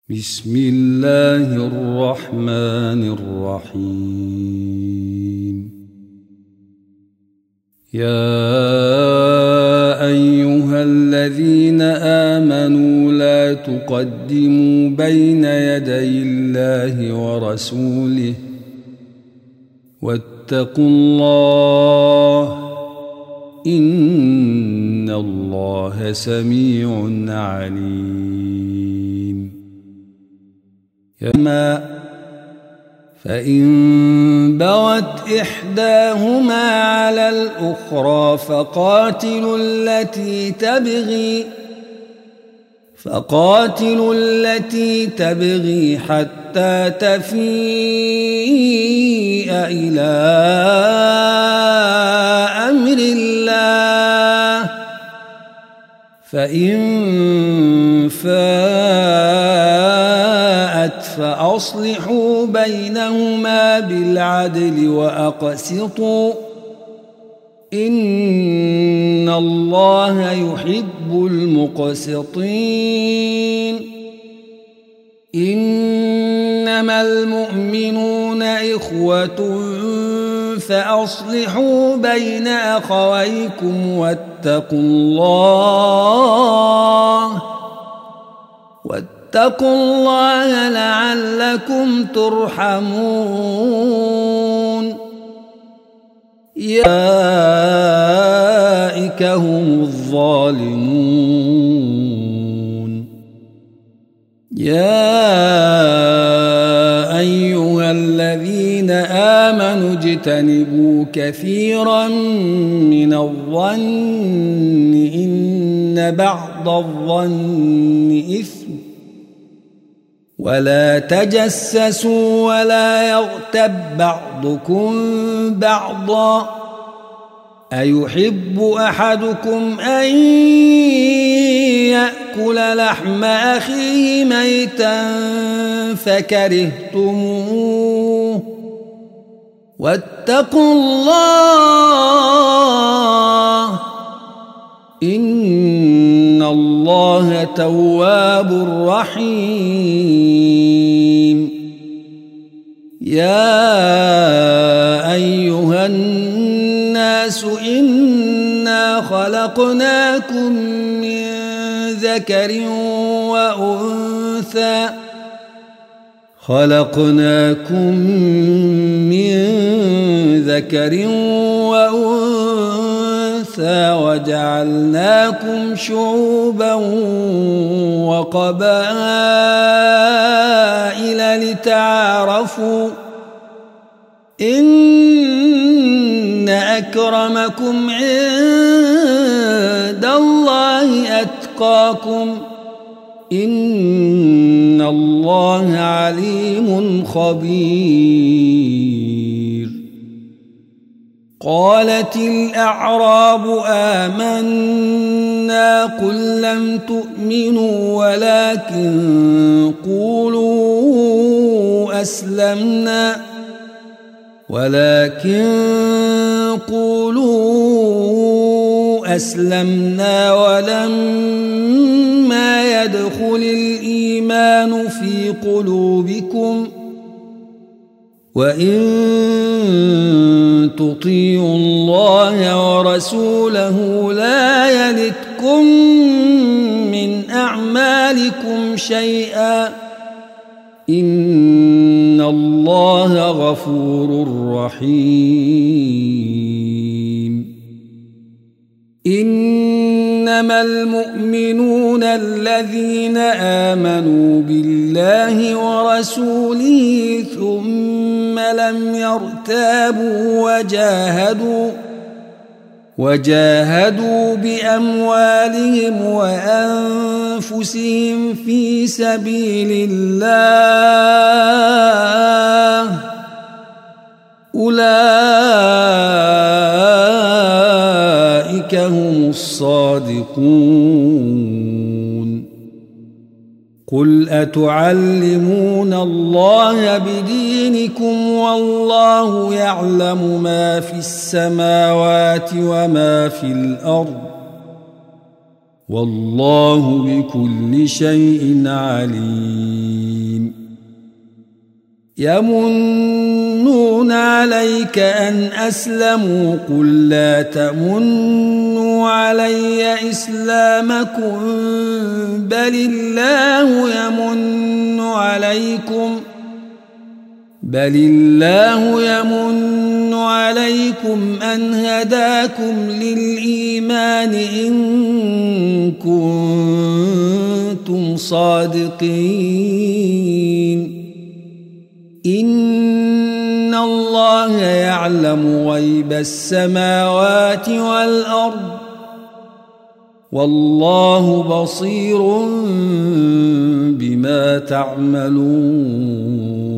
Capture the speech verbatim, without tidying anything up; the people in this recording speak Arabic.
بسم الله الرحمن الرحيم. يا أيها الذين آمنوا لا تقدموا بين يدي الله ورسوله واتقوا الله إن الله سميع عليم. فإن بغت إحداهما على الأخرى فقاتلوا التي تبغي فقاتلوا التي تبغي حتى تفيء إلى أمر الله، فإن فاءت فأصلحوا بينهما بالعدل وأقسطوا إن الله يحب المقسطين. إنما المؤمنون إخوة فأصلحوا بين أخويكم واتقوا الله واتقوا الله لعلكم ترحمون. يا أولئك هم الظالمون. يا أيها الذين آمنوا اجتنبوا كثيرا من الظن إن بعض الظن إثم ولا تجسسوا ولا يغتب بعضكم بعضا أيحب أحدكم أن يأكل لحم أخيه ميتا فكرهتموه واتقوا الله إن الله تواب رحيم. يا أيها الناس إنا خلقناكم من ذكر وأنثى خلقناكم من ذكر وأنثى وجعلناكم شعوبا وقبائل لتعارفوا إن أكرمكم عند الله أتقاكم إن الله عليم خبير. قالت الأعراب آمنا قل لم تؤمنوا ولكن قولوا أسلمنا ولكن قولوا أسلمنا ولما يدخل الإيمان في قلوبكم وإن تطيعوا الله ورسوله لا يلتكم من أعمالكم شيئا إن الله غفور رحيم. إنما المؤمنون الذين آمنوا بالله ورسوله ثم لم يرتابوا وجاهدوا وجاهدوا بأموالهم وأنفسهم في سبيل الله أولئك هم الصادقون. قل أتعلمون الله بدينكم والله يعلم ما في السماوات وما في الأرض والله بكل شيء عليم يمنون عليك أن أسلموا قل لا تمنوا علي إسلامكم بل الله يمن عليكم بل الله يمن عليكم أن هداكم للإيمان إن كنتم صادقين إن الله يعلم غيب السماوات والأرض والله بصير بما تعملون